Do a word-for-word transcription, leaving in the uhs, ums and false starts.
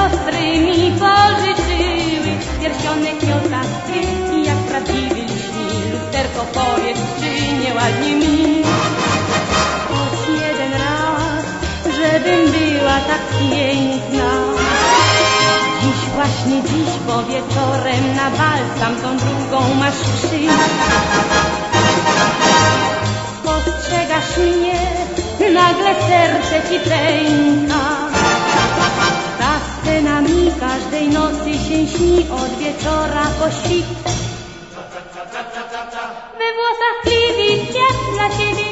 siostry mi pożyczyły pierścionek miotacki i jak prawdziwy lśni. Lusterko, powiedz, czy nie ładnie mi? Choć jeden raz, żebym była tak piękna. Dziś, właśnie dziś, bo wieczorem na bal tamtą drugą masz przyjść. Postrzegasz mnie, nagle serce ci pęka. Ta scena mi każdej nocy się śni od wieczora po świt. We włosach tkwi kwiat dla ciebie.